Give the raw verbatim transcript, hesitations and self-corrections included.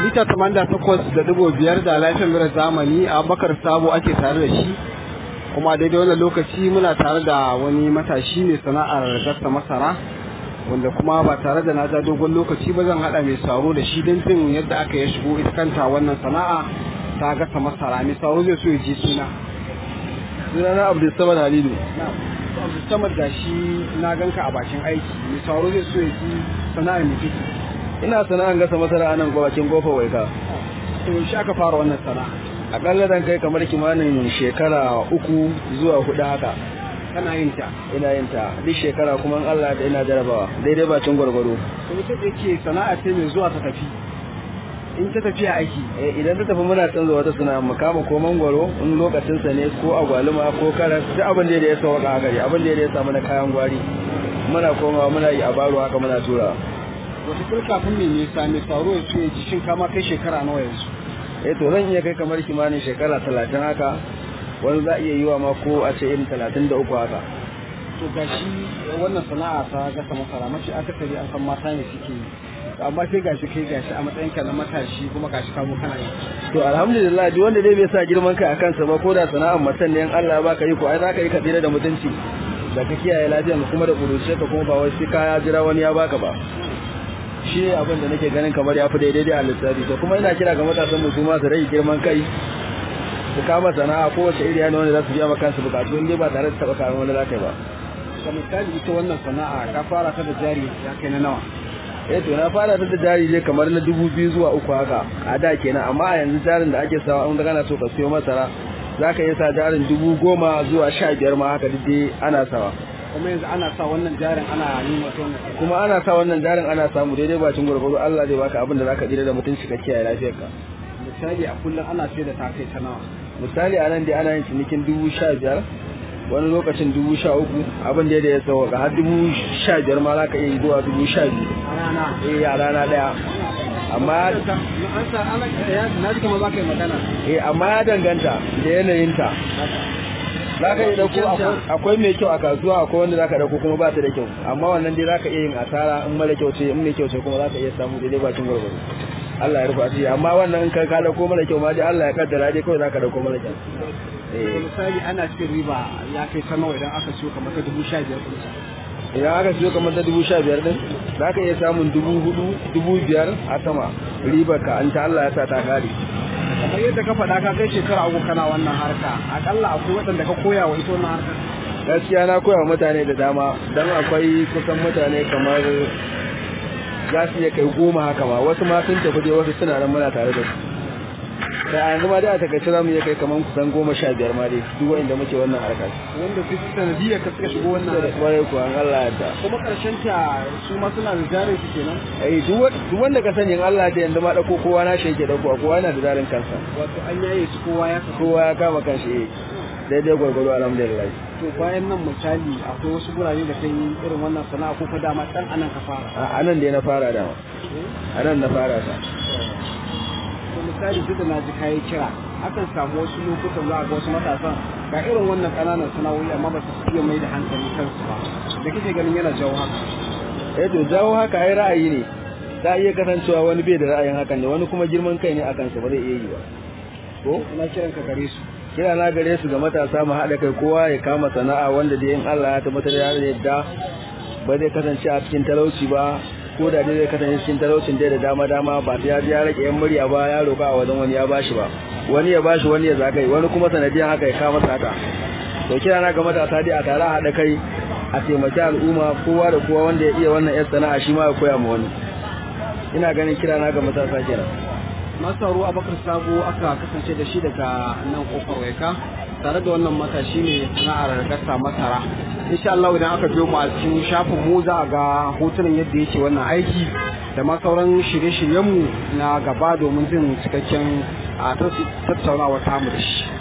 mita tamanin da takwas da ɗigo biyar da lafiyar mura zamani a Bakar Sabo ake tare da shi, kuma daidai wannan lokaci muna tare da wani matashi mai sana'ar gasa masara, wanda kuma ba tare da na ja dogon lokaci ba zan haɗa mai saro da shi don jin yadda aka ya shigo ita kanta wannan sana'a ta gasa masara. Mai saro zai so ya ji suna. Sunana Abdulsamad Halilu. Abdulsamad, ga shi na ganka a bakin aiki, mai saro zai so ya ji sana'ar mai kike. Ina sana'ar gasa masara a nan bakin Gofa Waika. To shi aka fara wannan sana'a? Akalla dan kai kamar kimanin shekara uku zuwa hudu haka. Kana yin ta? Ina yin ta duk shekara, kuma in Allah da ina jarabawa daidai bacin gwargwaro. To ita da yake sana'a ce mai zuwa ta tafi, in ta tafiya aiki eh idan ta tafi muna canza wata sana'a, mu kama ko mangwaro in lokacin sa ne, ko agwaluma ko karas, duk abin da ya sauka haka ne, abin da ya samu na kayan gwari muna komawa muna yi a baro haka muna tura. wata kul kafin me nisa mai saro ya ce ji shin kama kai shekara nawa yanzu? eh to zan iya kai kamar kimanin shekara talatin haka, wani za iya yiwa ma ko a ce irin talatin da uku haka. To gashi wannan sana'a ta gasa masara mace akasari an san mata ne suke yi, amma sai gashi kai gashi a matsayin ka na matashi kuma gashi ka zo kana yi. To alhamdulillah, duk wanda dai bai sa girman kai a kansa ba, ko da sana'ar matan ne in Allah ya baka yi ko ai za ka yi ka tsira da mutunci da ka kiyaye lafiyar kuma da kuruce ka, kuma ba wai sai ka jira wani ya baka ba. Shi ne abin da nake ganin kamar ya fi daidai a lissafi. To kuma ina kira ga matasan mu su ma su rage girman kai, su kama sana'a kowace iri yana wanda za su biya ma kansu bukatu, in dai ba tare da taɓa karin wani za ka yi ba. Ka misali ita wannan sana'a ka fara ta da jari ya kai na nawa? Eh to na fara ta da jari ne kamar na dubu biyu zuwa uku haka a da kenan, amma a yanzu jarin da ake sawa in kana so ka siyo masara za ka iya sa jarin dubu goma zuwa sha biyar ma haka duk dai ana sawa. Kuma yanzu ana sa wannan jarin ana yin wato wannan, kuma ana sa wannan jarin ana samu daidai bacin gwargwaro. Allah zai baka abin da zaka jira da mutunci ka kiyaye lafiyarka. Misali a kullum ana sai da ta kai ta nawa? Misali a nan dai ana yin cinikin dubu sha biyar, wani lokacin dubu sha uku, abin da ya sauka har dubu sha biyar ma zaka iya zuwa dubu sha biyu a rana. eh a rana daya. Amma an sa ana na ji kamar baka yi magana. eh amma ya danganta da yanayinta. za ka yi dauko akwai mai kyau a kasuwa, akwai wanda za ka dauko kuma ba ta da kyau, amma wannan dai za ka iya yin asara in mara kyau ce, in mai kyau ce kuma za ka iya samu daidai bakin gwargwaro. Allah ya rufa asiri, amma wannan in ka ka dauko mara kyau ma dai Allah ya kaddara dai kawai za ka dauko mara kyau. Eh misali ana cikin riba ya kai ta nawa idan aka siyo kamar ta dubu sha biyar ɗin? Idan aka siyo kamar ta dubu sha biyar ɗin za ka iya samun dubu hudu dubu biyar a sama ribar ka, an ta Allah ya sa ta kare. Kamar yadda ka faɗa ka kai shekara uku kana wannan harka, akalla akwai waɗanda ka koya wa ita wannan harka? Gaskiya na koya wa mutane da dama, don akwai kusan mutane kamar za su iya kai goma haka ma, wasu ma sun tafi dai, wasu suna nan muna tare da su. Da a yanzu ma dai a takaice za mu iya kai kamar kusan goma sha biyar ma dai duk wanda muke wannan harka. Wanda su sanadiyar ka suka shigo wannan harka? Kwarai kuwa, an Allah ya ta. Kuma ƙarshen ta su ma suna da jarin su kenan? Eh duk wanda ka sani in Allah ya yanzu ma ɗauko kowa na shi yake ɗauko, kowa yana da jarin kansa. Wato an yaye su kowa ya kowa ya kama kanshi eh daidai gwargwaro alhamdulillah. To bayan nan misali akwai wasu gurare da kai irin wannan sana'a ko ka dama dan anan ka fara? A nan dai na fara dama, a nan na fara ta. To misali duk da na ji kayi kira, akan samu wasu lokutan za a ga wasu matasan ga irin wannan ƙananan sana'o'i amma ba su iya mai da hankali kansu ba, da kike ganin yana jawo haka? Eh to jawo haka ai ra'ayi ne, za iya kasancewa wani bai da ra'ayin hakan ne, wani kuma girman kai ne a kansa ba zai iya yi ba. Ko ina kiran ka gare su? Kira na gare su ga matasa mu haɗa kai, kowa ya kama sana'a wanda dai in Allah ya tabbatar da yadda ba zai kasance a cikin talauci ba, ko da dai zai kasance cikin talaucin dai da dama dama ba sai ya ji ya rage yan murya ba, ya roƙa a wajen wani ya bashi ba, wani ya bashi wani ya zagaye, wani kuma sanadiyan haka ya kama sata. To kira na ga matasa dai a tare a haɗa kai a taimaki al'umma, kowa da kowa wanda ya iya wannan yan sana'a shi ma ya koya ma wani. Ina ganin kira na ga matasa kenan. Masaru Abakar Sabo aka kasance da shi daga nan Kofar Waika tare da wannan matashi ne sana'ar gasa masara. Insha Allah idan aka biyo mu a cikin shafin mu za a ga hotunan yadda yake wannan aiki da ma sauran shirye-shiryenmu na gaba domin jin cikakken a tattaunawa tamu da shi.